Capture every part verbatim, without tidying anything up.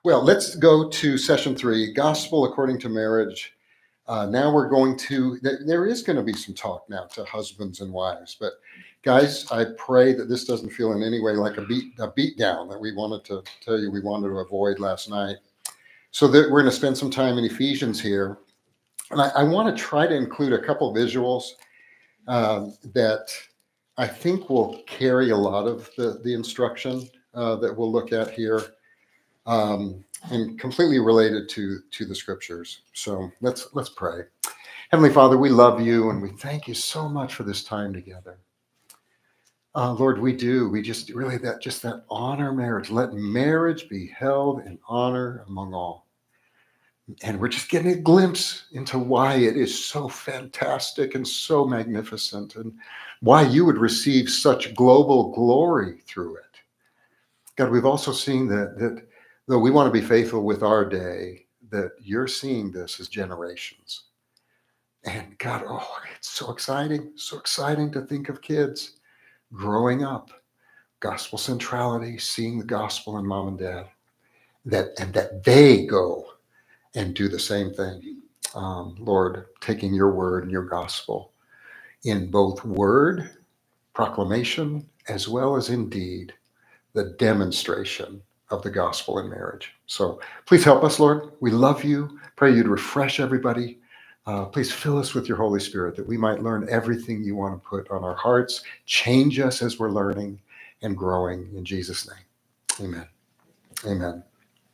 Well, let's go to session three, Gospel According to Marriage. Uh, now we're going to, there is going to be some talk now to husbands and wives, but guys, I pray that this doesn't feel in any way like a beat, a beat down that we wanted to tell you we wanted to avoid last night. So that we're going to spend some time in Ephesians here. And I, I want to try to include a couple visuals um, that I think will carry a lot of the, the instruction uh, that we'll look at here. Um, and completely related to to the scriptures. So let's let's pray. Heavenly Father, we love you and we thank you so much for this time together. Uh, Lord, we do. We just really that just that honor marriage. Let marriage be held in honor among all. And we're just getting a glimpse into why it is so fantastic and so magnificent, and why you would receive such global glory through it. God, we've also seen that that though we want to be faithful with our day, that you're seeing this as generations. And God, oh, it's so exciting, so exciting to think of kids growing up, gospel centrality, seeing the gospel in mom and dad, that and that they go and do the same thing. Um, Lord, taking your word and your gospel in both word, proclamation, as well as in deed, the demonstration of the gospel in marriage. So please help us, Lord. We love you. Pray you'd refresh everybody. Uh, please fill us with your Holy Spirit that we might learn everything you want to put on our hearts. Change us as we're learning and growing in Jesus' name. Amen. Amen.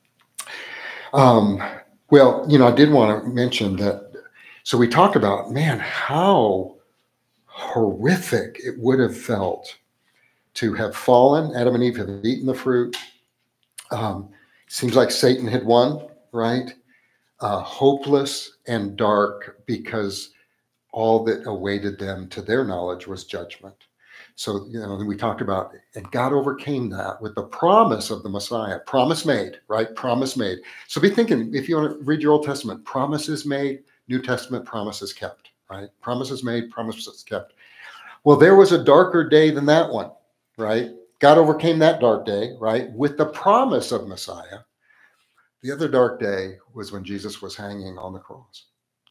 Um, well, you know, I did want to mention that. So we talked about, man, how horrific it would have felt to have fallen. Adam and Eve have eaten the fruit. Um, seems like Satan had won, right? Uh, hopeless and dark, because all that awaited them, to their knowledge, was judgment. So, you know, we talked about, and God overcame that with the promise of the Messiah. Promise made, right? Promise made. So be thinking, if you want to read your Old Testament, promises made, New Testament, promises kept, right? Promises made, promises kept. Well, there was a darker day than that one, right? God overcame that dark day, right, with the promise of Messiah. The other dark day was when Jesus was hanging on the cross.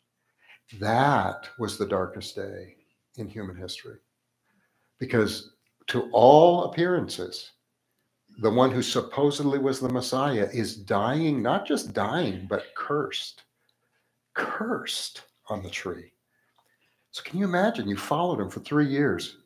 That was the darkest day in human history, because to all appearances, the one who supposedly was the Messiah is dying, not just dying, but cursed, cursed on the tree. So can you imagine? You followed him for three years.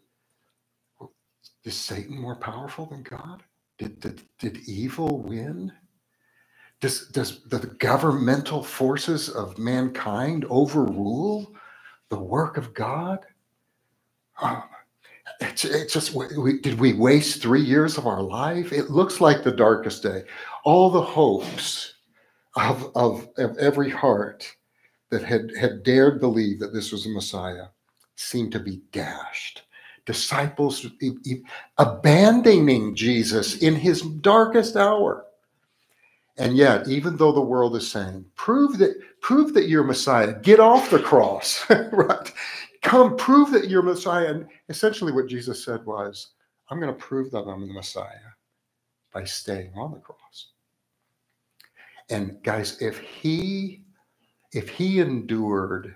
Is Satan more powerful than God? Did, did, did evil win? Does, does the governmental forces of mankind overrule the work of God? Oh, it's, it's just, we, did we waste three years of our life? It looks like the darkest day. All the hopes of, of, of every heart that had, had dared believe that this was a Messiah seemed to be dashed. Disciples e- e- abandoning Jesus in his darkest hour. And yet, even though the world is saying, prove that, prove that you're Messiah, get off the cross, right? Come, prove that you're Messiah. And essentially what Jesus said was, I'm going to prove that I'm the Messiah by staying on the cross. And guys, if he, if he endured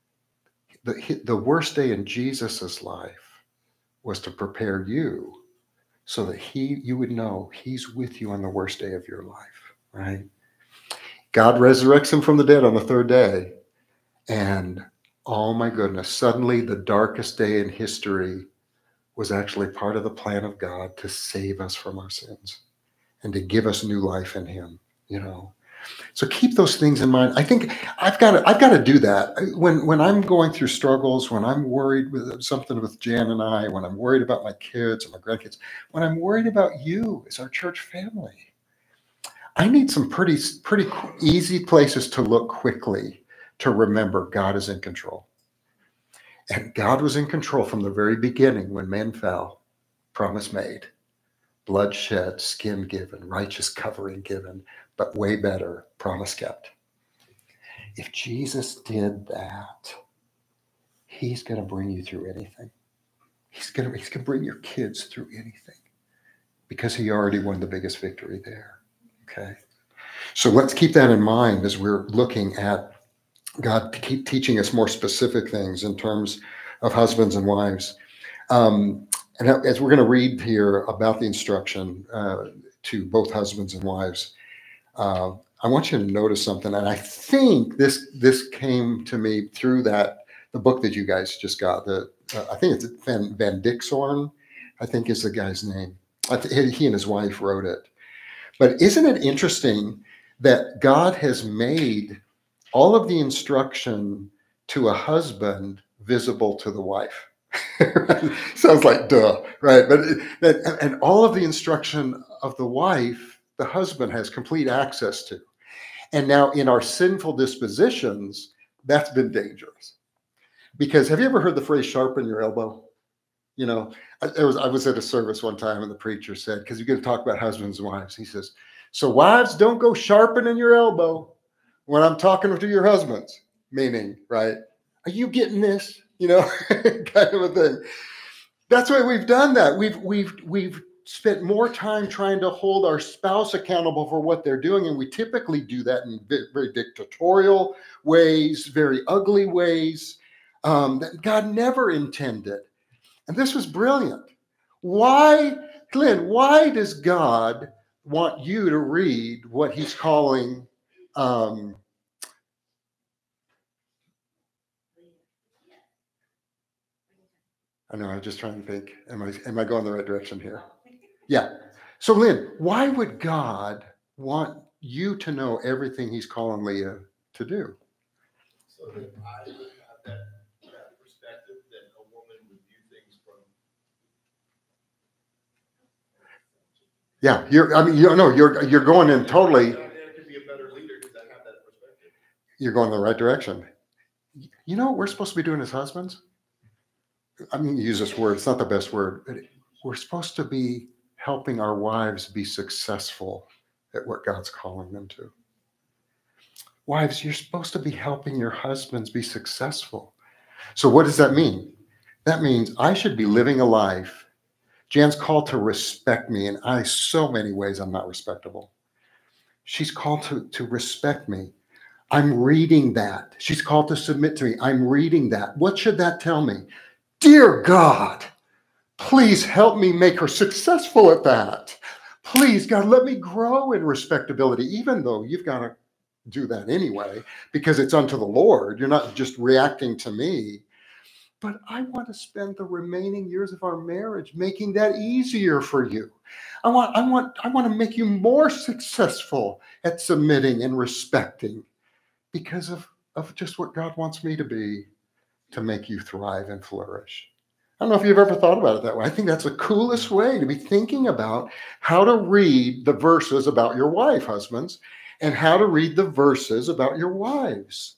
the, the worst day in Jesus's life was to prepare you so that he, you would know he's with you on the worst day of your life, right? God resurrects him from the dead on the third day. And oh my goodness, suddenly the darkest day in history was actually part of the plan of God to save us from our sins and to give us new life in him, you know. So keep those things in mind. I think I've got to, I've got to do that. When, when I'm going through struggles, when I'm worried with something with Jan and I, when I'm worried about my kids and my grandkids, when I'm worried about you as our church family, I need some pretty, pretty easy places to look quickly to remember God is in control. And God was in control from the very beginning when men fell. Promise made, blood shed, skin given, righteous covering given, but way better, promise kept. If Jesus did that, he's going to bring you through anything. He's going to, he's going to bring your kids through anything because he already won the biggest victory there. Okay. So let's keep that in mind as we're looking at God to keep teaching us more specific things in terms of husbands and wives. Um, and as we're going to read here about the instruction uh, to both husbands and wives, uh, I want you to notice something. And I think this this came to me through that the book that you guys just got. The uh, I think it's Van, Van Dixhorn, I think is the guy's name. I th- he and his wife wrote it. But isn't it interesting that God has made all of the instruction to a husband visible to the wife? Sounds like duh, right? But it, and all of the instruction of the wife, the husband has complete access to. And now in our sinful dispositions, that's been dangerous. Because have you ever heard the phrase sharpen your elbow? You know, I, was, I was at a service one time and the preacher said, because you're going to talk about husbands and wives, he says, so wives, don't go sharpening your elbow when I'm talking to your husbands, meaning, right? Are you getting this? You know, kind of a thing. That's why we've done that. We've we've we've spent more time trying to hold our spouse accountable for what they're doing, and we typically do that in very dictatorial ways, very ugly ways um, that God never intended. And this was brilliant. Why, Glenn? Why does God want you to read what He's calling? Um, I know, I'm just trying to think, am I am I going the right direction here? Yeah. So Lynn, why would God want you to know everything He's calling Leah to do? So that I would have that, that perspective that a woman would view things from. Yeah, you're I mean, you know, you're you're going in totally. I could be a better leader because I have that perspective. You're going the right direction. You know what we're supposed to be doing as husbands? I mean, use this word, it's not the best word, but we're supposed to be helping our wives be successful at what God's calling them to. Wives, you're supposed to be helping your husbands be successful. So what does that mean? That means I should be living a life. Jan's called to respect me, and I, so many ways, I'm not respectable. She's called to, to respect me. I'm reading that. She's called to submit to me. I'm reading that. What should that tell me? Dear God, please help me make her successful at that. Please, God, let me grow in respectability, even though you've got to do that anyway, because it's unto the Lord. You're not just reacting to me. But I want to spend the remaining years of our marriage making that easier for you. I want, I want, I want to make you more successful at submitting and respecting because of, of just what God wants me to be, to make you thrive and flourish. I don't know if you've ever thought about it that way. I think that's the coolest way to be thinking about how to read the verses about your wife, husbands, and how to read the verses about your wives.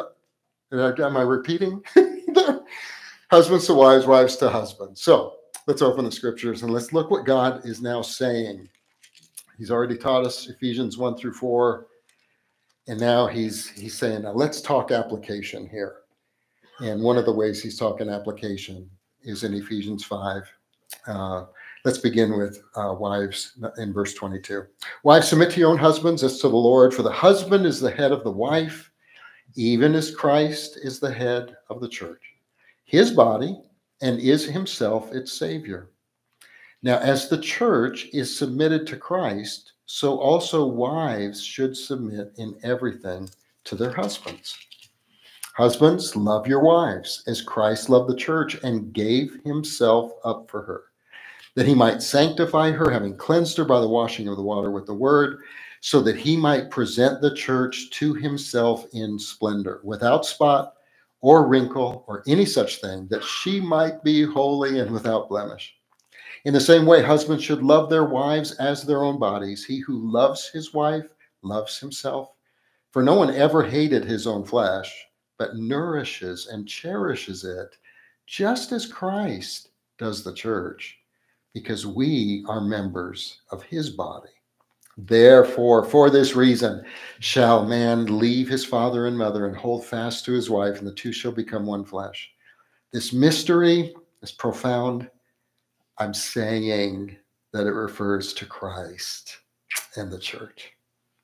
Am I repeating? Husbands to wives, wives to husbands. So let's open the scriptures and let's look what God is now saying. He's already taught us Ephesians one through four. And now he's he's saying, now let's talk application here. And one of the ways he's talking application is in Ephesians five. Uh, let's begin with uh, wives in verse twenty-two. Wives, submit to your own husbands as to the Lord, for the husband is the head of the wife, even as Christ is the head of the church, his body, and is himself its Savior. Now, as the church is submitted to Christ, so also wives should submit in everything to their husbands. Husbands, love your wives as Christ loved the church and gave himself up for her, that he might sanctify her, having cleansed her by the washing of the water with the word, so that he might present the church to himself in splendor, without spot or wrinkle or any such thing, that she might be holy and without blemish. In the same way, husbands should love their wives as their own bodies. He who loves his wife loves himself. For no one ever hated his own flesh, but nourishes and cherishes it, just as Christ does the church, because we are members of his body. Therefore, for this reason, shall man leave his father and mother and hold fast to his wife, and the two shall become one flesh. This mystery is profound. I'm saying that it refers to Christ and the church.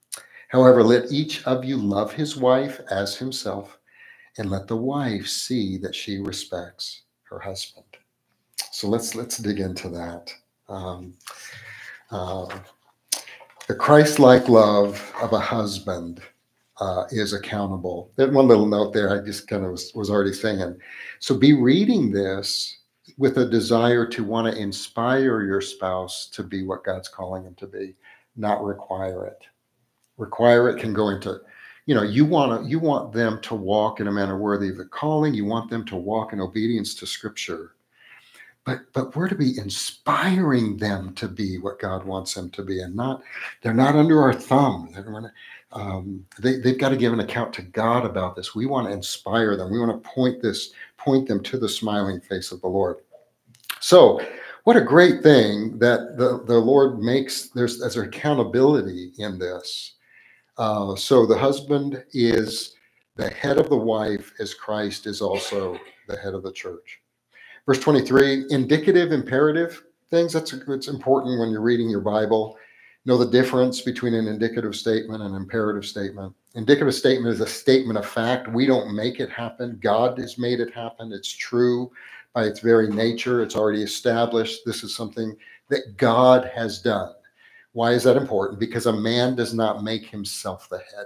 However, let each of you love his wife as himself, and let the wife see that she respects her husband. So let's let's dig into that. Um, uh, the Christ-like love of a husband uh, is accountable. There's one little note there I just kind of was, was already saying. So be reading this with a desire to want to inspire your spouse to be what God's calling him to be, not require it. Require it can go into, you know, you want to you want them to walk in a manner worthy of the calling. You want them to walk in obedience to Scripture. But but we're to be inspiring them to be what God wants them to be, and not they're not under our thumb. They're gonna, um, they they've got to give an account to God about this. We want to inspire them. We want to point this point them to the smiling face of the Lord. So, what a great thing that the the Lord makes. There's there's accountability in this. Uh, so the husband is the head of the wife, as Christ is also the head of the church. Verse twenty-three, indicative, imperative things. That's it's important when you're reading your Bible. Know the difference between an indicative statement and an imperative statement. Indicative statement is a statement of fact. We don't make it happen. God has made it happen. It's true by its very nature. It's already established. This is something that God has done. Why is that important? Because a man does not make himself the head.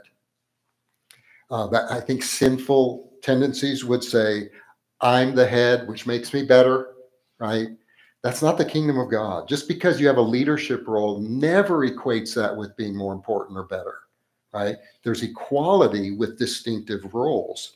Uh, that I think sinful tendencies would say, I'm the head, which makes me better, right? That's not the kingdom of God. Just because you have a leadership role never equates that with being more important or better, right? There's equality with distinctive roles.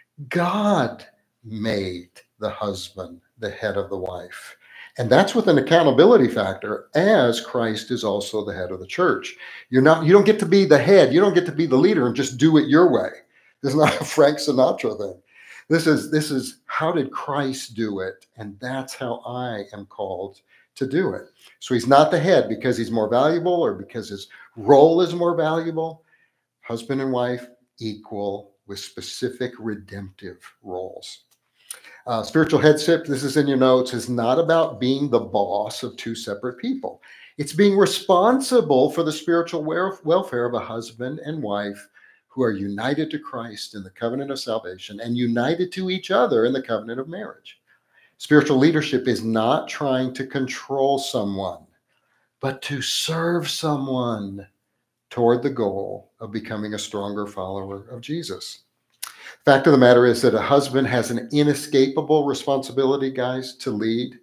God made the husband the head of the wife. And that's with an accountability factor, as Christ is also the head of the church. You're not, you don't get to be the head. You don't get to be the leader and just do it your way. This is not a Frank Sinatra thing. This is, this is how did Christ do it? And that's how I am called to do it. So he's not the head because he's more valuable or because his role is more valuable. Husband and wife equal with specific redemptive roles. Uh, spiritual headship, this is in your notes, is not about being the boss of two separate people. It's being responsible for the spiritual welfare of a husband and wife who are united to Christ in the covenant of salvation and united to each other in the covenant of marriage. Spiritual leadership is not trying to control someone, but to serve someone toward the goal of becoming a stronger follower of Jesus. Fact of the matter is that a husband has an inescapable responsibility, guys, to lead.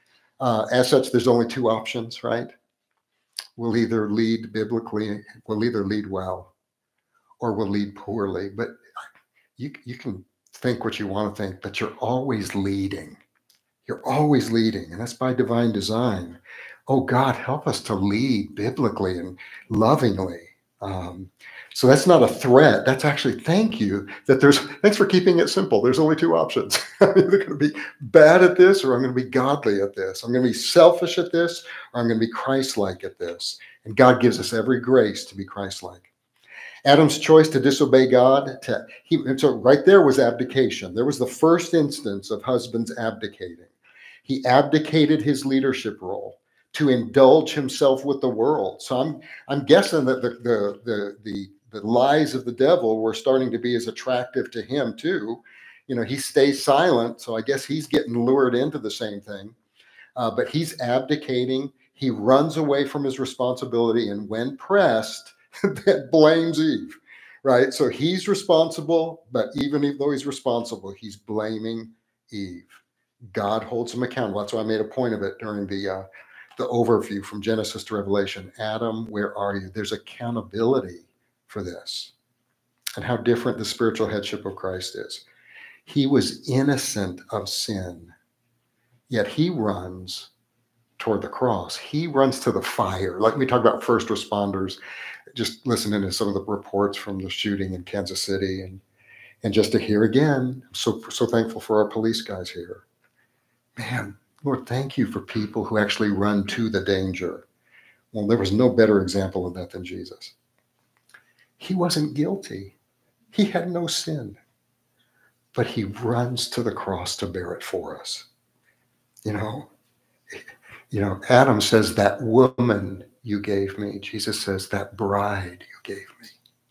Uh, as such, there's only two options, right? We'll either lead biblically, we'll either lead well, or we'll lead poorly. But you, you can think what you want to think, but you're always leading. You're always leading, and that's by divine design. Oh, God, help us to lead biblically and lovingly. Um, so that's not a threat. That's actually, thank you that there's, thanks for keeping it simple. There's only two options. I'm either going to be bad at this or I'm going to be godly at this. I'm going to be selfish at this or I'm going to be Christ-like at this. And God gives us every grace to be Christ-like. Adam's choice to disobey God, to, he, and so right there was abdication. There was the first instance of husbands abdicating. He abdicated his leadership role to indulge himself with the world. So I'm I'm guessing that the the the the, the lies of the devil were starting to be as attractive to him too. You know, he stays silent, so I guess he's getting lured into the same thing. Uh, but he's abdicating. He runs away from his responsibility, and when pressed, that blames Eve, right? So he's responsible, but even though he's responsible, he's blaming Eve. God holds him accountable. That's why I made a point of it during the uh, the overview from Genesis to Revelation. Adam, where are you? There's accountability for this. And how different the spiritual headship of Christ is. He was innocent of sin, yet he runs toward the cross. He runs to the fire. Like we talk about first responders, just listening to some of the reports from the shooting in Kansas City, and and just to hear again, I'm so so thankful for our police guys here. Man, Lord, thank you for people who actually run to the danger. Well, there was no better example of that than Jesus. He wasn't guilty. He had no sin, but he runs to the cross to bear it for us. You know, you know, Adam says, that woman you gave me. Jesus says, that bride you gave me.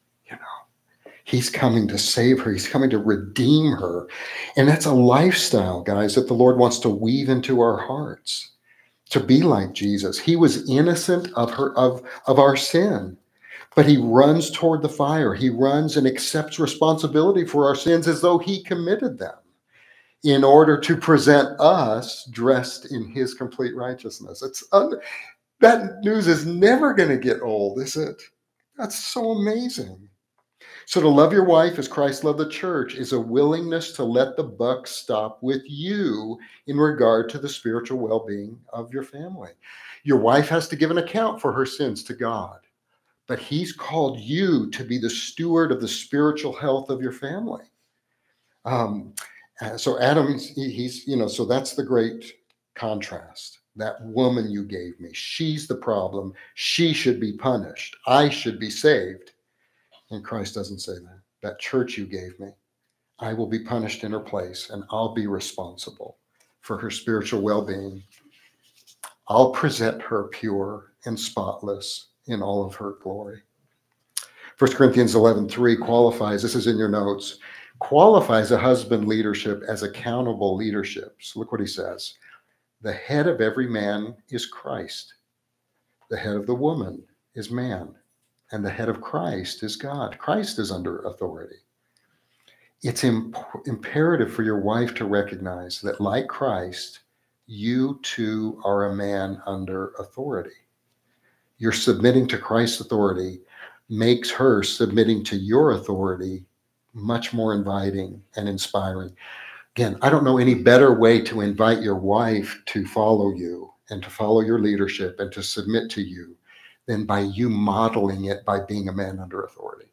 He's coming to save her. He's coming to redeem her. And that's a lifestyle, guys, that the Lord wants to weave into our hearts, to be like Jesus. He was innocent of her, of, of our sin, but he runs toward the fire. He runs and accepts responsibility for our sins as though he committed them, in order to present us dressed in his complete righteousness. It's un- that news is never going to get old, is it? That's so amazing. So to love your wife as Christ loved the church is a willingness to let the buck stop with you in regard to the spiritual well-being of your family. Your wife has to give an account for her sins to God, but he's called you to be the steward of the spiritual health of your family. Um, so Adam, he's, you know, so that's the great contrast. That woman you gave me, she's the problem. She should be punished. I should be saved. And Christ doesn't say that. That church you gave me, I will be punished in her place, and I'll be responsible for her spiritual well-being. I'll present her pure and spotless in all of her glory. First Corinthians eleven three qualifies, this is in your notes, qualifies a husband leadership as accountable leadership. So look what he says. The head of every man is Christ. The head of the woman is man. And the head of Christ is God. Christ is under authority. It's imp- imperative for your wife to recognize that, like Christ, you too are a man under authority. Your submitting to Christ's authority makes her submitting to your authority much more inviting and inspiring. Again, I don't know any better way to invite your wife to follow you and to follow your leadership and to submit to you than by you modeling it by being a man under authority.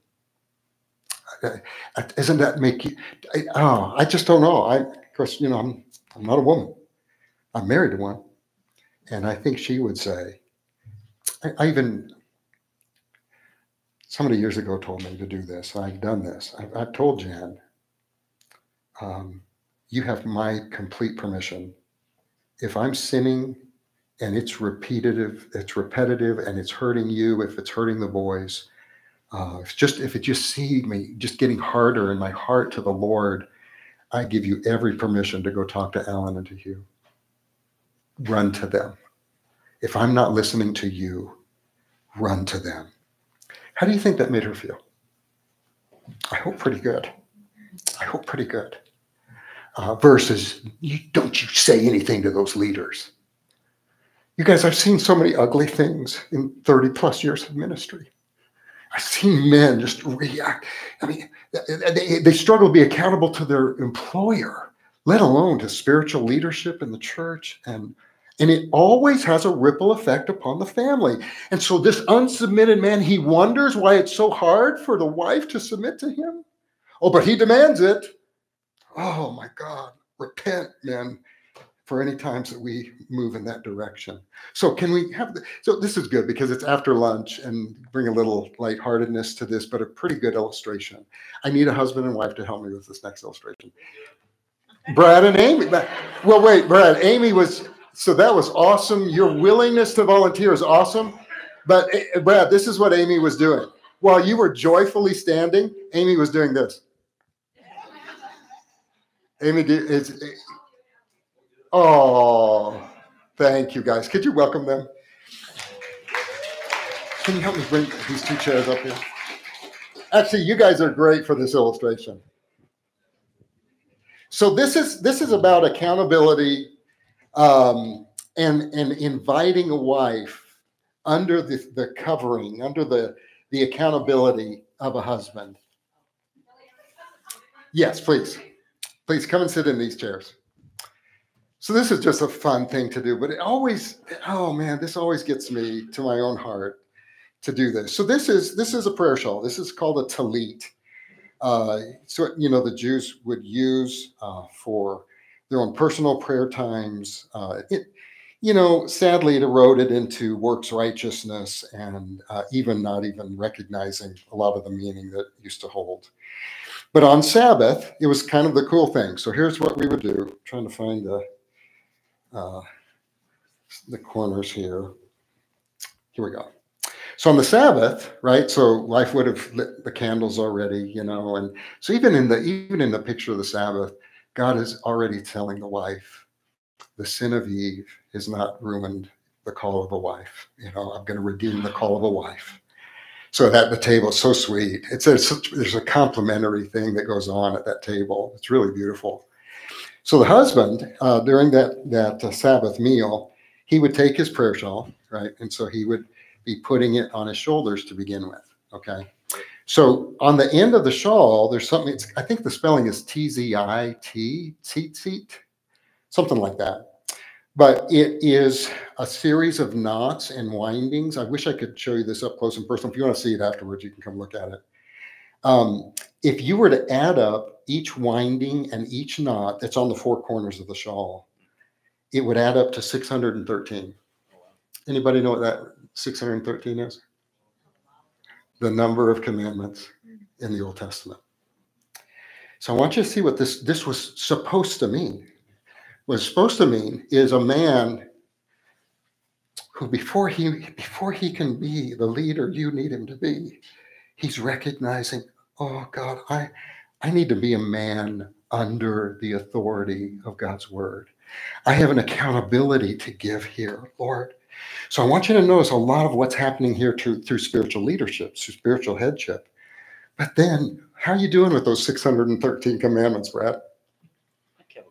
Isn't that make you, I, oh, I just don't know. I, of course, you know, I'm, I'm not a woman. I'm married to one. And I think she would say, I, I even, somebody years ago told me to do this. I've done this. I've, I've told Jan, um, you have my complete permission. If I'm sinning and it's repetitive, it's repetitive and it's hurting you, if it's hurting the boys, uh, if just if it just see me just getting harder in my heart to the Lord, I give you every permission to go talk to Alan and to Hugh. Run to them. If I'm not listening to you, run to them. How do you think that made her feel? I hope pretty good. I hope pretty good. Uh, versus, you, don't you say anything to those leaders. You guys, I've seen so many ugly things in thirty plus years of ministry. I've seen men just react. I mean, they, they struggle to be accountable to their employer, let alone to spiritual leadership in the church. And, and it always has a ripple effect upon the family. And so this unsubmitted man, he wonders why it's so hard for the wife to submit to him. Oh, but he demands it. Oh my God, repent, men, for any times that we move in that direction. So can we have, the, so this is good because it's after lunch and bring a little lightheartedness to this, but a pretty good illustration. I need a husband and wife to help me with this next illustration. Brad and Amy. Well, wait, Brad, Amy was, so that was awesome. Your willingness to volunteer is awesome. But Brad, this is what Amy was doing. While you were joyfully standing, Amy was doing this. Amy, is, oh, thank you guys. Could you welcome them? Can you help me bring these two chairs up here? Actually, you guys are great for this illustration. So this is this is about accountability um, and, and inviting a wife under the, the covering, under the, the accountability of a husband. Yes, please. Please come and sit in these chairs. So this is just a fun thing to do, but it always, oh man, this always gets me to my own heart to do this. So this is this is a prayer shawl. This is called a talit. Uh, so you know the Jews would use uh, for their own personal prayer times. Uh, it, you know, sadly, it eroded into works righteousness and uh, even not even recognizing a lot of the meaning that it used to hold. But on Sabbath, it was kind of the cool thing. So here's what we would do. I'm trying to find the uh, the corners here. Here we go. So on the Sabbath, right? So wife would have lit the candles already, you know, and so even in the even in the picture of the Sabbath, God is already telling the wife, the sin of Eve has not ruined the call of a wife. You know, I'm going to redeem the call of a wife. So at the table, it's so sweet. It's a, there's a complimentary thing that goes on at that table. It's really beautiful. So the husband, uh, during that that uh, Sabbath meal, he would take his prayer shawl, right, and so he would be putting it on his shoulders to begin with. Okay. So on the end of the shawl, there's something. It's, I think the spelling is T Z I T, tzit, something like that. But it is a series of knots and windings. I wish I could show you this up close and personal. If you want to see it afterwards, you can come look at it. Um, if you were to add up each winding and each knot that's on the four corners of the shawl, it would add up to six hundred thirteen. Anybody know what that six hundred thirteen is? The number of commandments in the Old Testament. So I want you to see what this, this was supposed to mean. What it's supposed to mean is a man who before he before he can be the leader you need him to be, he's recognizing, oh God, I I need to be a man under the authority of God's word. I have an accountability to give here, Lord. So I want you to notice a lot of what's happening here through, through spiritual leadership, through spiritual headship. But then, how are you doing with those six hundred thirteen commandments, Brad? I killed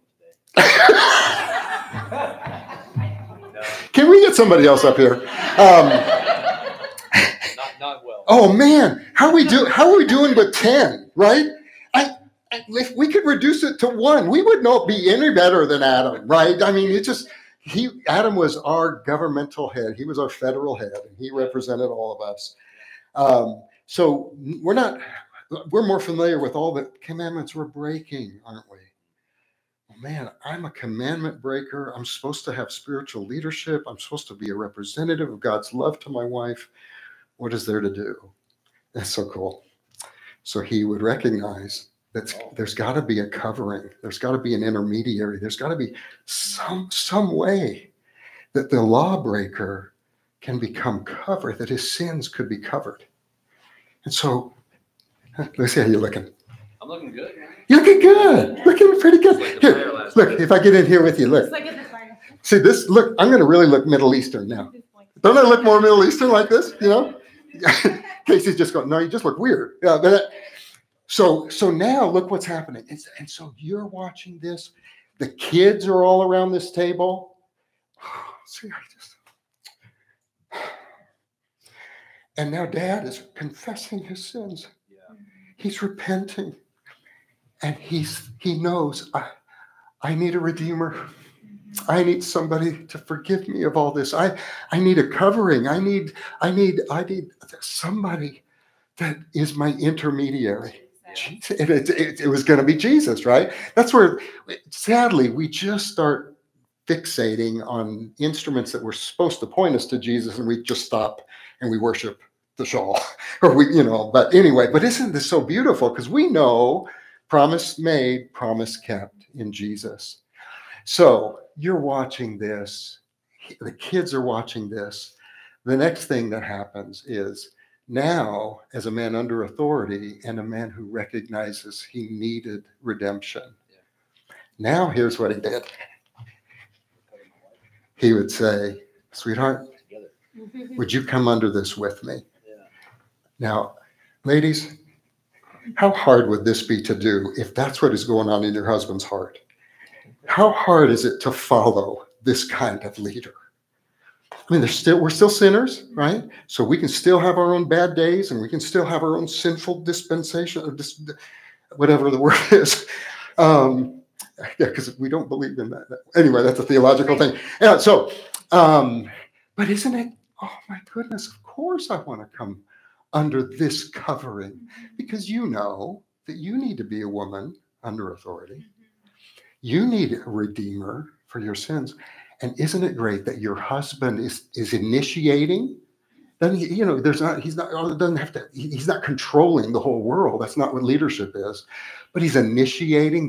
them today. Can we get somebody else up here? Um, not, not well. oh man, how we do? How are we doing with ten? Right? I, I, if we could reduce it to one, we would not be any better than Adam, right? I mean, it just he. Adam was our governmental head. He was our federal head, and he represented all of us. Um, so we're not. We're more familiar with all the commandments we're breaking, aren't we? Man, I'm a commandment breaker. I'm supposed to have spiritual leadership. I'm supposed to be a representative of God's love to my wife. What is there to do? That's so cool. So he would recognize that there's got to be a covering. There's got to be an intermediary. There's got to be some, some way that the lawbreaker can become covered, that his sins could be covered. And so, let's see how you're looking. I'm looking good, man. You're looking good. Looking pretty good. Like Here, look, if I get in here with you, look. Like at the fire. See this, look, I'm going to really look Middle Eastern now. Don't I look more Middle Eastern like this, you know? Casey's just going, no, you just look weird. Yeah, but that, so so now look what's happening. It's, and so you're watching this. The kids are all around this table. See, I just... And now dad is confessing his sins. Yeah. He's repenting. And he's he knows, I, I need a redeemer. I need somebody to forgive me of all this. I, I need a covering. I need, I need, I need somebody that is my intermediary. It, it, it, it was going to be Jesus, right? That's where, sadly, we just start fixating on instruments that were supposed to point us to Jesus, and we just stop and we worship the shawl, or we, you know. But anyway, but isn't this so beautiful? Because we know promise made, promise kept in Jesus. So you're watching this. The kids are watching this. The next thing that happens is now, as a man under authority and a man who recognizes he needed redemption, yeah. Now here's what he did. He would say, sweetheart, would you come under this with me? Yeah. Now, ladies, how hard would this be to do if that's what is going on in your husband's heart? How hard is it to follow this kind of leader? I mean, there's still we're still sinners, right? So we can still have our own bad days, and we can still have our own sinful dispensation, or dis, whatever the word is. Um, yeah, because we don't believe in that. Anyway, that's a theological thing. Yeah. So, um, but isn't it? Oh my goodness! Of course, I want to come under this covering, because you know that you need to be a woman under authority. You need a redeemer for your sins. And isn't it great that your husband is, is initiating? Then, you know, there's not, he's not, doesn't have to, he's not controlling the whole world. That's not what leadership is. But he's initiating this,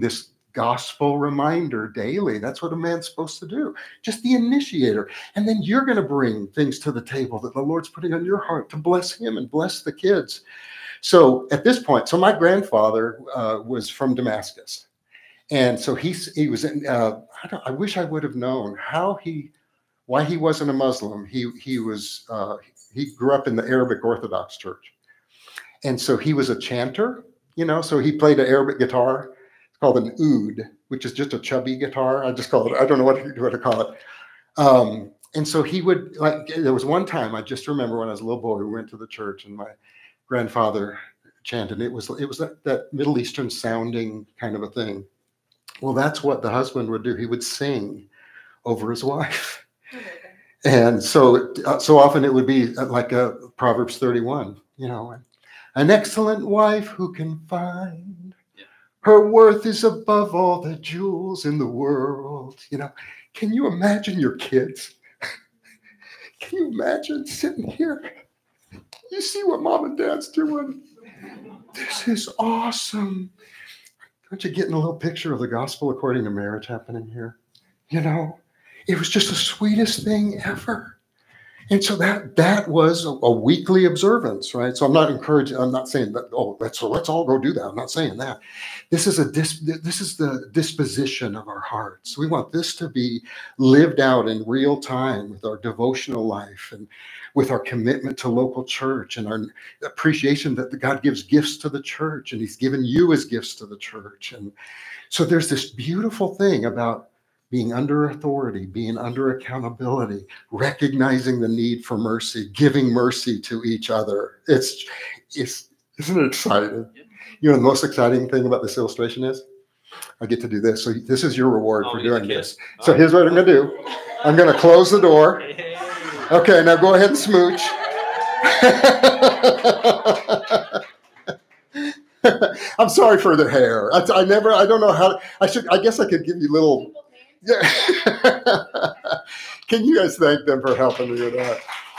gospel reminder daily. That's what a man's supposed to do. Just the initiator. And then you're going to bring things to the table that the Lord's putting on your heart to bless him and bless the kids. So at this point, so my grandfather uh, was from Damascus. And so he's, he was in, uh, I, don't, I wish I would have known how he, why he wasn't a Muslim. He, he was, uh, he grew up in the Arabic Orthodox Church. And so he was a chanter, you know, so he played an Arabic guitar. Called an oud, which is just a chubby guitar. I just call it, I don't know what to, what to call it. Um, and so he would, like, there was one time, I just remember when I was a little boy, we went to the church and my grandfather chanted. It was, it was that, that Middle Eastern sounding kind of a thing. Well, that's what the husband would do. He would sing over his wife. And so, uh, so often it would be like a Proverbs thirty-one, you know, an excellent wife who can find. Her worth is above all the jewels in the world. You know, can you imagine your kids? Can you imagine sitting here? You see what mom and dad's doing? This is awesome. Aren't you getting a little picture of the gospel according to marriage happening here? You know, it was just the sweetest thing ever. And so that that was a, a weekly observance, right? So I'm not encouraging, I'm not saying that, oh, let's, so let's all go do that. I'm not saying that. This is a dis, this is the disposition of our hearts. We want this to be lived out in real time with our devotional life and with our commitment to local church and our appreciation that God gives gifts to the church and he's given you as gifts to the church. And so there's this beautiful thing about being under authority, being under accountability, recognizing the need for mercy, giving mercy to each other. It's, it's, isn't it exciting? You know, the most exciting thing about this illustration is I get to do this. So this is your reward Oh, for we doing get to this. kiss. So All here's what I'm going to do. I'm going to close the door. Hey. Okay, now go ahead and smooch. I'm sorry for the hair. I, I never, I don't know how, to, I should, I guess I could give you little, yeah. Can you guys thank them for helping me with that?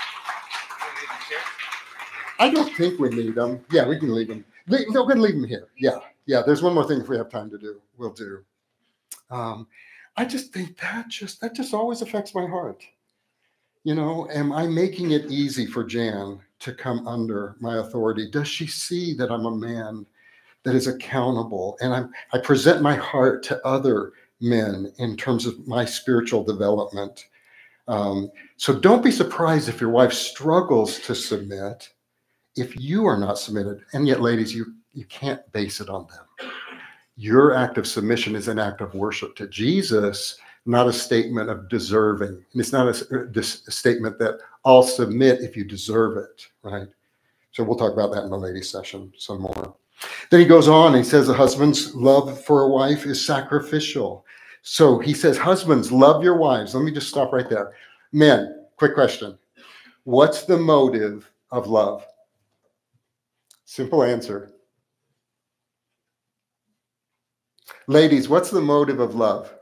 I don't think we need them. Yeah, we can leave them. We're going to leave them here. Yeah, yeah. There's one more thing if we have time to do, we'll do. Um, I just think that just, that just always affects my heart. You know, am I making it easy for Jan to come under my authority? Does she see that I'm a man that is accountable? And I'm, I present my heart to other men in terms of my spiritual development. Um, so don't be surprised if your wife struggles to submit if you are not submitted. And yet, ladies, you, you can't base it on them. Your act of submission is an act of worship to Jesus, not a statement of deserving. And it's not a, a statement that I'll submit if you deserve it, right? So we'll talk about that in the ladies' session some more. Then he goes on and he says a husband's love for a wife is sacrificial. So he says, husbands, love your wives. Let me just stop right there. Men, quick question. What's the motive of love? Simple answer. Ladies, what's the motive of love?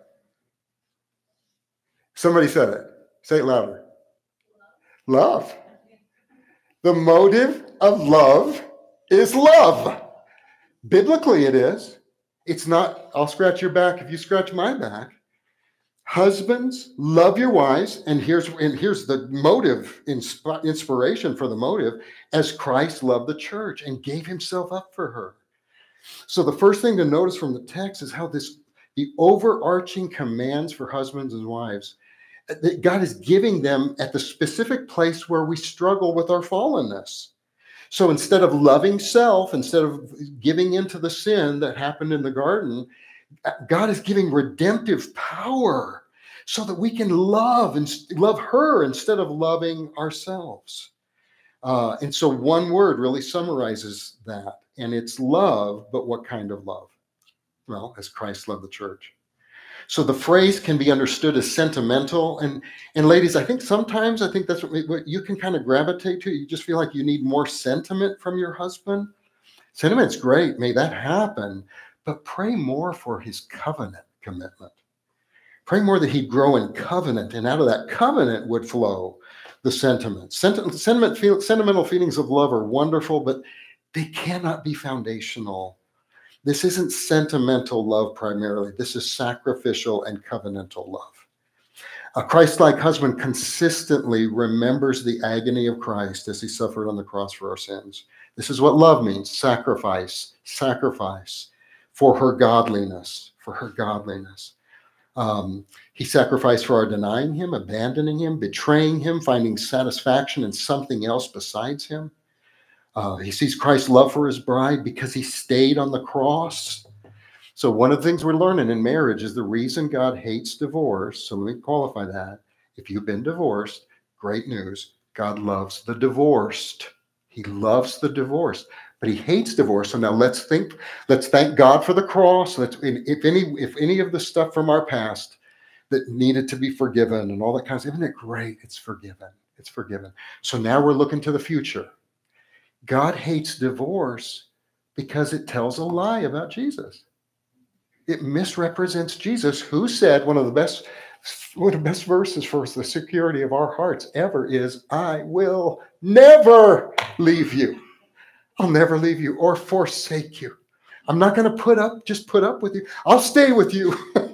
Somebody said it. Say it louder. Love. The motive of love is love. Biblically, it is. It's not, I'll scratch your back if you scratch my back. Husbands, love your wives. And here's, and here's the motive, insp- inspiration for the motive, as Christ loved the church and gave himself up for her. So the first thing to notice from the text is how this, the overarching commands for husbands and wives, that God is giving them at the specific place where we struggle with our fallenness. So instead of loving self, instead of giving into the sin that happened in the garden, God is giving redemptive power so that we can love and love her instead of loving ourselves. Uh, and so one word really summarizes that, and it's love, but what kind of love? Well, as Christ loved the church. So the phrase can be understood as sentimental. And, and ladies, I think sometimes, I think that's what, what you can kind of gravitate to. You just feel like you need more sentiment from your husband. Sentiment's great. May that happen. But pray more for his covenant commitment. Pray more that he'd grow in covenant. And out of that covenant would flow the sentiment. Sentiment, sentiment feel, sentimental feelings of love are wonderful, but they cannot be foundational. This isn't sentimental love primarily. This is sacrificial and covenantal love. A Christ-like husband consistently remembers the agony of Christ as he suffered on the cross for our sins. This is what love means: sacrifice, sacrifice for her godliness, for her godliness. Um, he sacrificed for our denying him, abandoning him, betraying him, finding satisfaction in something else besides him. Uh, he sees Christ's love for his bride because he stayed on the cross. So one of the things we're learning in marriage is the reason God hates divorce. So let me qualify that. If you've been divorced, great news. God loves the divorced. He loves the divorced, but he hates divorce. So now let's think, let's thank God for the cross. Let's, if any, if any of the stuff from our past that needed to be forgiven and all that kind of stuff, isn't it great? It's forgiven. It's forgiven. So now we're looking to the future. God hates divorce because it tells a lie about Jesus. It misrepresents Jesus, who said one of the best, one of the best verses for the security of our hearts ever is, I will never leave you. I'll never leave you or forsake you. I'm not going to put up, just put up with you. I'll stay with you.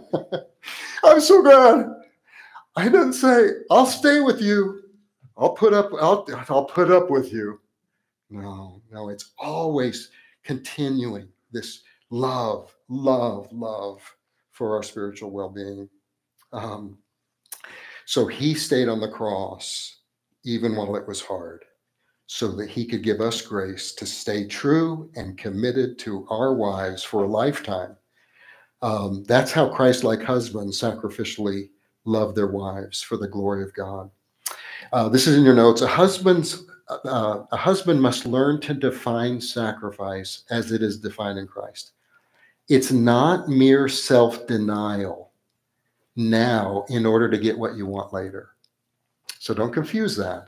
I'm so glad. I didn't say, I'll stay with you. I'll put up, I'll, I'll put up with you. No, no, it's always continuing this love, love, love for our spiritual well-being. Um, so he stayed on the cross even while it was hard, so that he could give us grace to stay true and committed to our wives for a lifetime. Um, that's how Christ-like husbands sacrificially love their wives for the glory of God. Uh, this is in your notes. A husband's uh, a husband must learn to define sacrifice as it is defined in Christ. It's not mere self-denial now in order to get what you want later. So don't confuse that.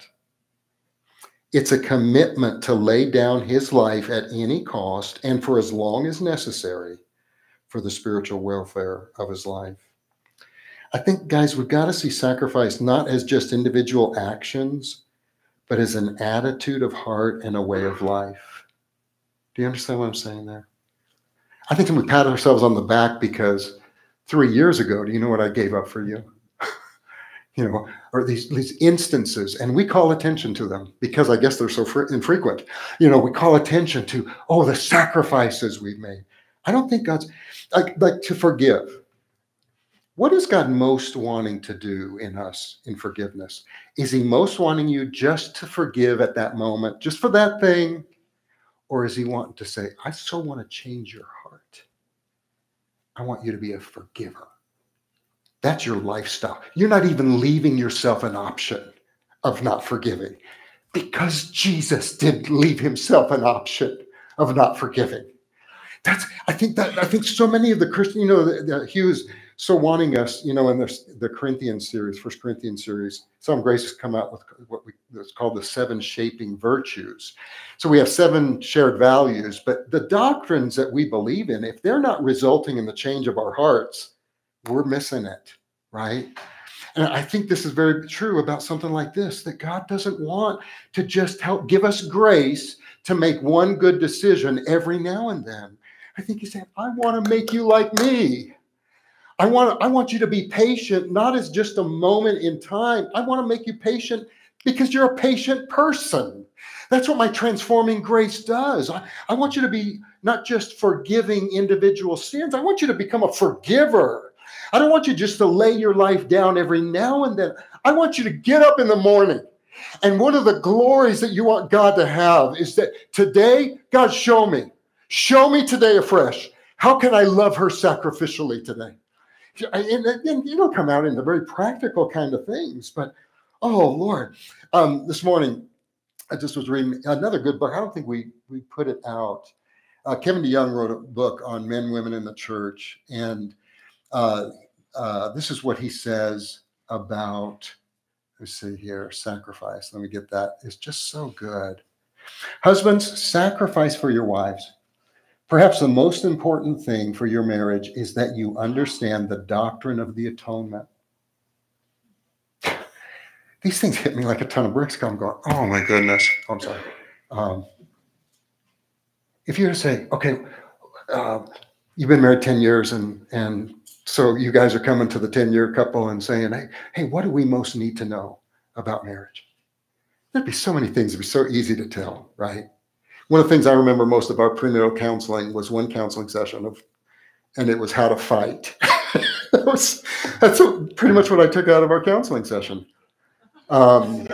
It's a commitment to lay down his life at any cost and for as long as necessary for the spiritual welfare of his life. I think, guys, we've got to see sacrifice not as just individual actions, but as an attitude of heart and a way of life. Do you understand what I'm saying there? I think we pat ourselves on the back because three years ago, do you know what I gave up for you? You know, or these, these instances, and we call attention to them because I guess they're so fr- infrequent. You know, we call attention to, oh, the sacrifices we've made. I don't think God's, like, like to forgive. What is God most wanting to do in us in forgiveness? Is he most wanting you just to forgive at that moment, just for that thing? Or is he wanting to say, I so want to change your heart. I want you to be a forgiver. That's your lifestyle. You're not even leaving yourself an option of not forgiving because Jesus didn't leave himself an option of not forgiving. That's, I think that, I think so many of the Christian, you know, the, the Hughes, so wanting us, you know, in the, the Corinthians series, First Corinthians series, Some Grace has come out with what we, it's called the seven shaping virtues. So we have seven shared values, but the doctrines that we believe in, if they're not resulting in the change of our hearts, we're missing it, right? And I think this is very true about something like this, that God doesn't want to just help give us grace to make one good decision every now and then. I think he's saying, I want to make you like me. I want, I want you to be patient, not as just a moment in time. I want to make you patient because you're a patient person. That's what my transforming grace does. I, I want you to be not just forgiving individual sins. I want you to become a forgiver. I don't want you just to lay your life down every now and then. I want you to get up in the morning. And one of the glories that you want God to have is that today, God, show me. Show me today afresh. How can I love her sacrificially today? And, and you don't come out into very practical kind of things, but oh Lord, um, this morning I just was reading another good book. I don't think we we put it out. Uh, Kevin DeYoung wrote a book on men, women in the church, and uh, uh, this is what he says about. Let's see here, sacrifice. Let me get that. It's just so good. Husbands, sacrifice for your wives. Perhaps the most important thing for your marriage is that you understand the doctrine of the atonement. These things hit me like a ton of bricks. I'm going, oh my goodness. Oh, I'm sorry. Um, if you were to say, okay, uh, you've been married ten years, and and so you guys are coming to the ten-year couple and saying, hey, hey, what do we most need to know about marriage? There'd be so many things. It'd be so easy to tell, right? One of the things I remember most of our prenatal counseling was one counseling session of, and it was how to fight. that was, that's what, pretty much what I took out of our counseling session. Um,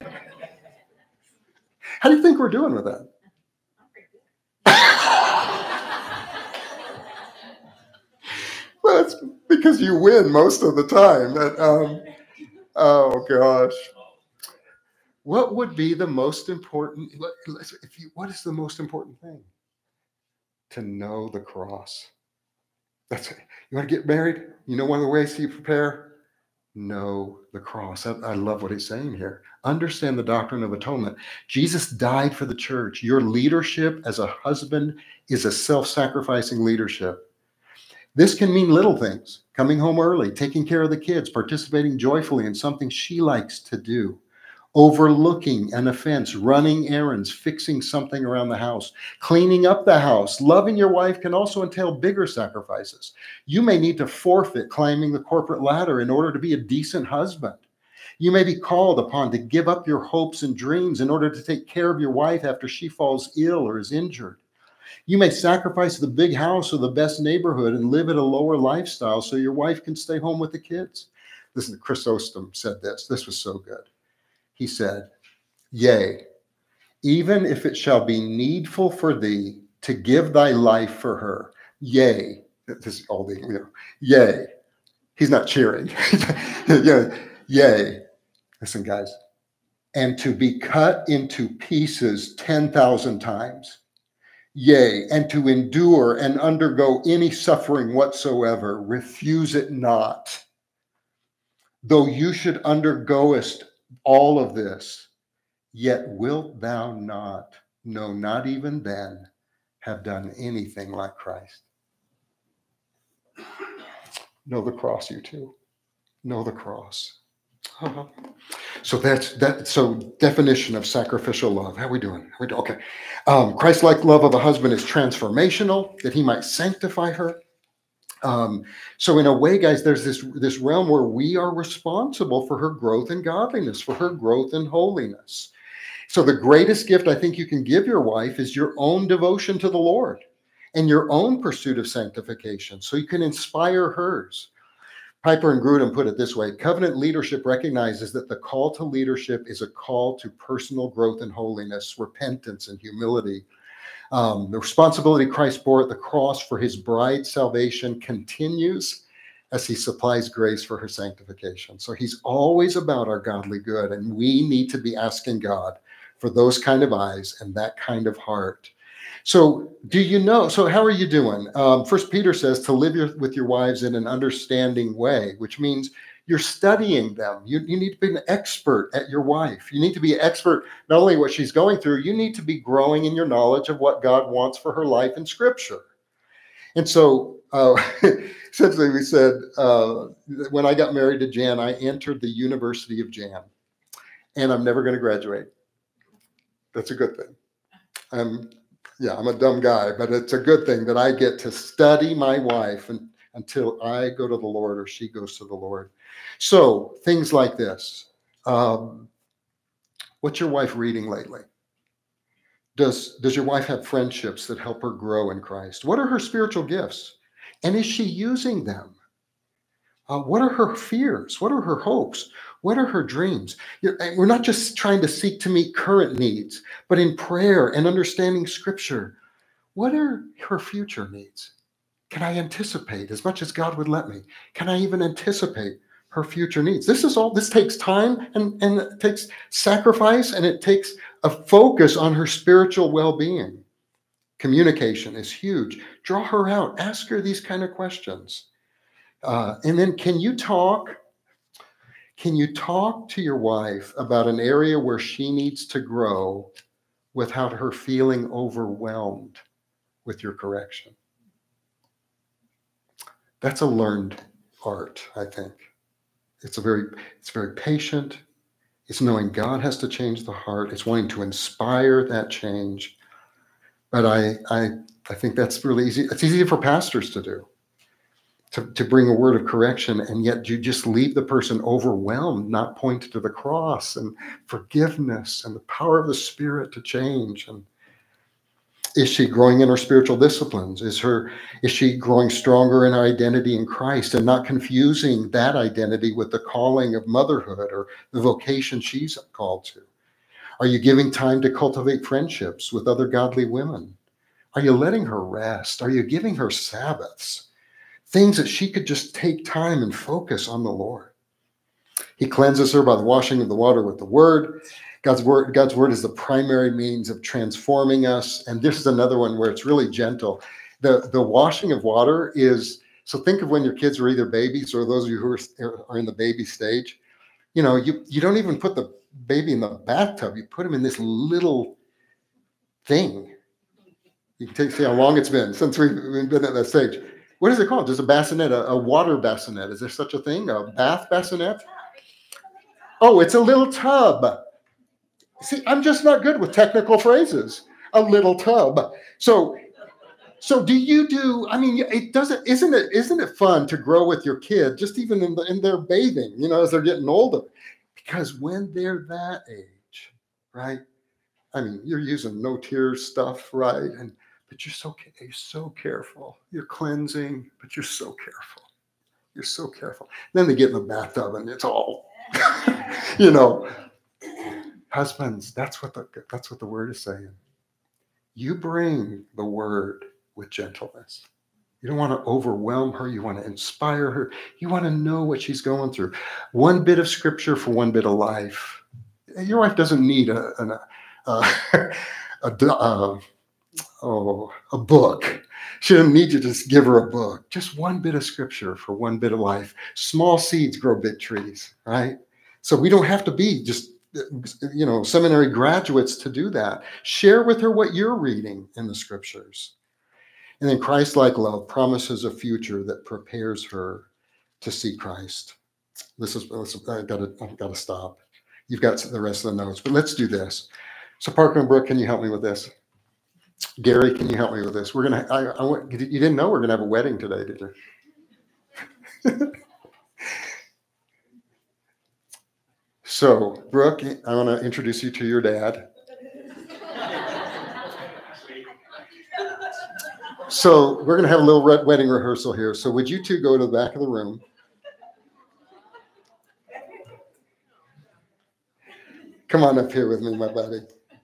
how do you think we're doing with that? Well, it's because you win most of the time. That, um, oh gosh. What would be the most important? If you, what is the most important thing? To know the cross. That's it. You want to get married? You know one of the ways you prepare? Know the cross. I, I love what he's saying here. Understand the doctrine of atonement. Jesus died for the church. Your leadership as a husband is a self-sacrificing leadership. This can mean little things: coming home early, taking care of the kids, participating joyfully in something she likes to do, overlooking an offense, running errands, fixing something around the house, cleaning up the house. Loving your wife can also entail bigger sacrifices. You may need to forfeit climbing the corporate ladder in order to be a decent husband. You may be called upon to give up your hopes and dreams in order to take care of your wife after she falls ill or is injured. You may sacrifice the big house or the best neighborhood and live at a lower lifestyle so your wife can stay home with the kids. Listen, Chrysostom said this. This was so good. He said, yea, even if it shall be needful for thee to give thy life for her, yea, this is all the, you know, yea, he's not cheering, yeah, yea, listen guys, and to be cut into pieces ten thousand times, yea, and to endure and undergo any suffering whatsoever, refuse it not. Though you should undergoest all of this, yet wilt thou not, no, not even then, have done anything like Christ. Know the cross, you two. Know the cross. Uh-huh. So that's that. So definition of sacrificial love. How are we doing? How we doing? Okay. Um, Christ-like love of a husband is transformational, that he might sanctify her. Um, so in a way, guys, there's this, this realm where we are responsible for her growth in godliness, for her growth in holiness. So the greatest gift I think you can give your wife is your own devotion to the Lord and your own pursuit of sanctification, so you can inspire hers. Piper and Grudem put it this way: covenant leadership recognizes that the call to leadership is a call to personal growth in holiness, repentance, and humility. Um, the responsibility Christ bore at the cross for his bride's salvation continues as he supplies grace for her sanctification. So he's always about our godly good, and we need to be asking God for those kind of eyes and that kind of heart. So do you know, so how are you doing? Um, First Peter says to live your, with your wives in an understanding way, which means you're studying them. You, you need to be an expert at your wife. You need to be an expert, not only what she's going through, you need to be growing in your knowledge of what God wants for her life in Scripture. And so uh, essentially we said, uh, when I got married to Jan, I entered the University of Jan, and I'm never going to graduate. That's a good thing. I'm, yeah, I'm a dumb guy, but it's a good thing that I get to study my wife and, until I go to the Lord or she goes to the Lord. So things like this. Um, what's your wife reading lately? Does, does your wife have friendships that help her grow in Christ? What are her spiritual gifts? And is she using them? Uh, what are her fears? What are her hopes? What are her dreams? You're, we're not just trying to seek to meet current needs, but in prayer and understanding Scripture, what are her future needs? Can I anticipate, as much as God would let me, can I even anticipate her future needs? This is all, this takes time, and, and it takes sacrifice, and it takes a focus on her spiritual well-being. Communication is huge. Draw her out. Ask her these kind of questions. Uh, and then can you talk, can you talk to your wife about an area where she needs to grow without her feeling overwhelmed with your correction? That's a learned art, I think. It's a very, it's very patient. It's knowing God has to change the heart. It's wanting to inspire that change. But I, I, I think that's really easy. It's easy for pastors to do, to, to bring a word of correction, and yet you just leave the person overwhelmed, not point to the cross and forgiveness and the power of the Spirit to change. And is she growing in her spiritual disciplines? Is her is she growing stronger in her identity in Christ and not confusing that identity with the calling of motherhood or the vocation she's called to? Are you giving time to cultivate friendships with other godly women? Are you letting her rest? Are you giving her Sabbaths? Things that she could just take time and focus on the Lord. He cleanses her by the washing of the water with the word. God's word, God's word is the primary means of transforming us. And this is another one where it's really gentle. The, the washing of water is, so think of when your kids were either babies or those of you who are, are in the baby stage. You know, you, you don't even put the baby in the bathtub. You put him in this little thing. You can take, see how long it's been since we've been at that stage. What is it called? Just a bassinet, a, a water bassinet. Is there such a thing? A bath bassinet? Oh, it's a little tub. See, I'm just not good with technical phrases. A little tub. So, so do you do? I mean, it doesn't. Isn't it? Isn't it fun to grow with your kid, just even in, the, in their bathing? You know, as they're getting older, because when they're that age, right? I mean, you're using no tears stuff, right? And but you're so you're so careful. You're cleansing, but you're so careful. You're so careful. Then they get in the bathtub, and it's all, you know. Husbands, that's what the that's what the word is saying. You bring the word with gentleness. You don't want to overwhelm her. You want to inspire her. You want to know what she's going through. One bit of scripture for one bit of life. Your wife doesn't need a an, a, a, a, oh, a book. She doesn't need you to just give her a book. Just one bit of scripture for one bit of life. Small seeds grow big trees, right? So we don't have to be just, you know, seminary graduates to do that. Share with her what you're reading in the scriptures. And then Christ-like love promises a future that prepares her to see Christ. This is, I gotta, I've got to stop. You've got the rest of the notes, but let's do this. So Parker and Brooke, can you help me with this? Gary, can you help me with this? We're gonna. I, I want. You didn't know we're gonna have a wedding today, did you? So, Brooke, I want to introduce you to your dad. So we're gonna have a little wedding rehearsal here. So would you two go to the back of the room? Come on up here with me, my buddy.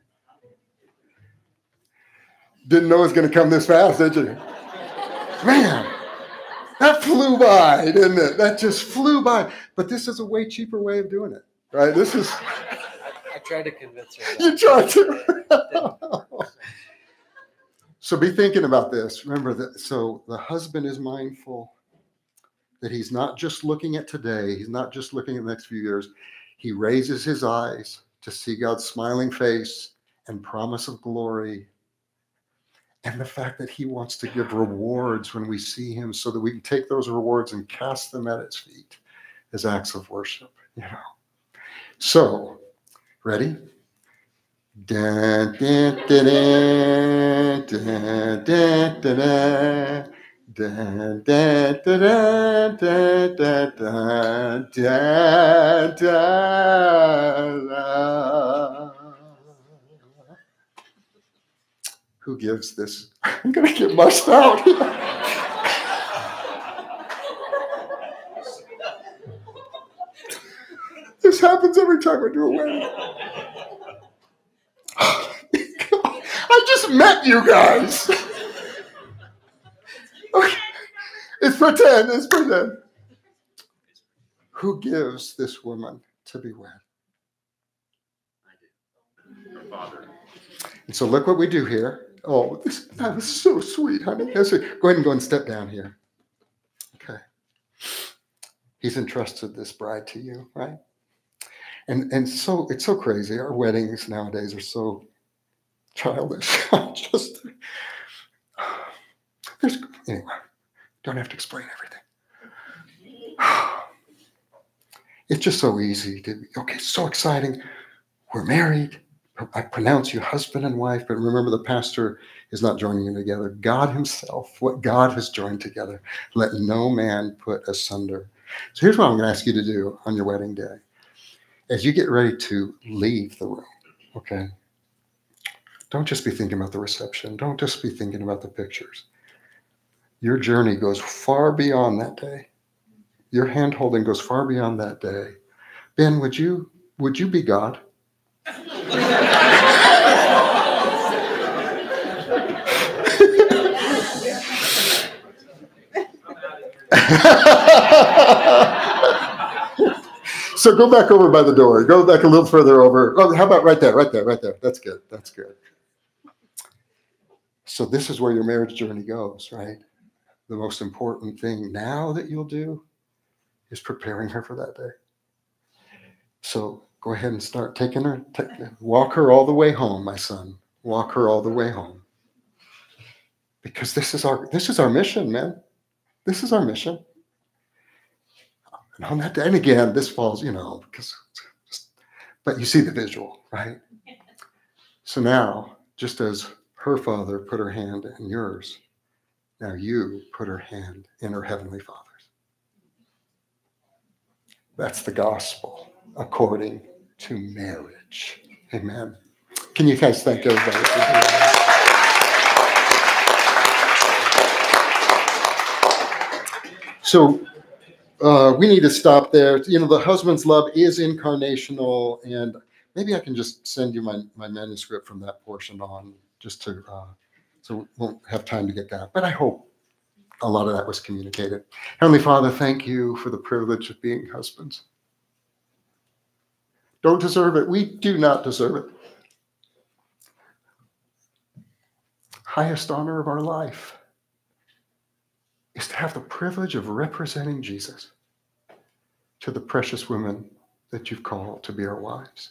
Didn't know it was going to come this fast, did you? Man, that flew by, didn't it? That just flew by. But this is a way cheaper way of doing it, right? This is. I, I tried to convince her. You tried to. So be thinking about this. Remember that. So the husband is mindful that he's not just looking at today. He's not just looking at the next few years. He raises his eyes to see God's smiling face and promise of glory. And the fact that he wants to give rewards when we see him so that we can take those rewards and cast them at his feet as acts of worship, you know. So, ready? Da, da, da, da, da, da, da, da, da, da, da, da, da, da, da, da. Who gives this? I'm going to get mushed out. This happens every time I do a wedding. I just met you guys. Okay. It's pretend. It's pretend. Who gives this woman to be wed? I do. Her father. And so look what we do here. Oh, this, that was so sweet, honey. That's it. Go ahead and go and step down here. Okay. He's entrusted this bride to you, right? And and so it's so crazy. Our weddings nowadays are so childish. Just there's anyway. Don't have to explain everything. It's just so easy to be okay. So exciting. We're married. I pronounce you husband and wife, but remember the pastor is not joining you together. God himself, what God has joined together, let no man put asunder. So here's what I'm going to ask you to do on your wedding day. As you get ready to leave the room, okay? Don't just be thinking about the reception. Don't just be thinking about the pictures. Your journey goes far beyond that day. Your hand holding goes far beyond that day. Ben, would you would you be God? So go back over by the door. Go back a little further over. Oh, how about right there, right there, right there. That's good. That's good. So this is where your marriage journey goes, right? The most important thing now that you'll do is preparing her for that day. So go ahead and start taking her, take, walk her all the way home, my son. Walk her all the way home. Because this is our this is our mission, man. This is our mission. And on that day, and again, this falls, you know, because, but you see the visual, right? So now, just as her father put her hand in yours, now you put her hand in her heavenly Father's. That's the gospel according to marriage. Amen. Can you guys thank everybody for doing that? So uh, we need to stop there. You know, the husband's love is incarnational, and maybe I can just send you my, my manuscript from that portion on, just to, uh, so we won't have time to get that. But I hope a lot of that was communicated. Heavenly Father, thank you for the privilege of being husbands. Don't deserve it. We do not deserve it. Highest honor of our life is to have the privilege of representing Jesus to the precious women that you've called to be our wives.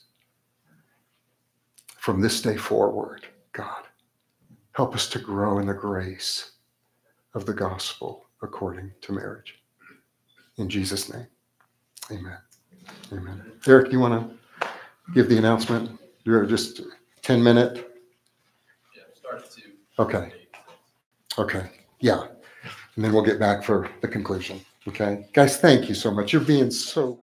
From this day forward, God, help us to grow in the grace of the gospel according to marriage. In Jesus' name, amen. Amen. Eric, you want to give the announcement? You're just ten minute. Yeah, start to. Okay. Okay. Yeah. And then we'll get back for the conclusion. Okay. Guys, thank you so much. You're being so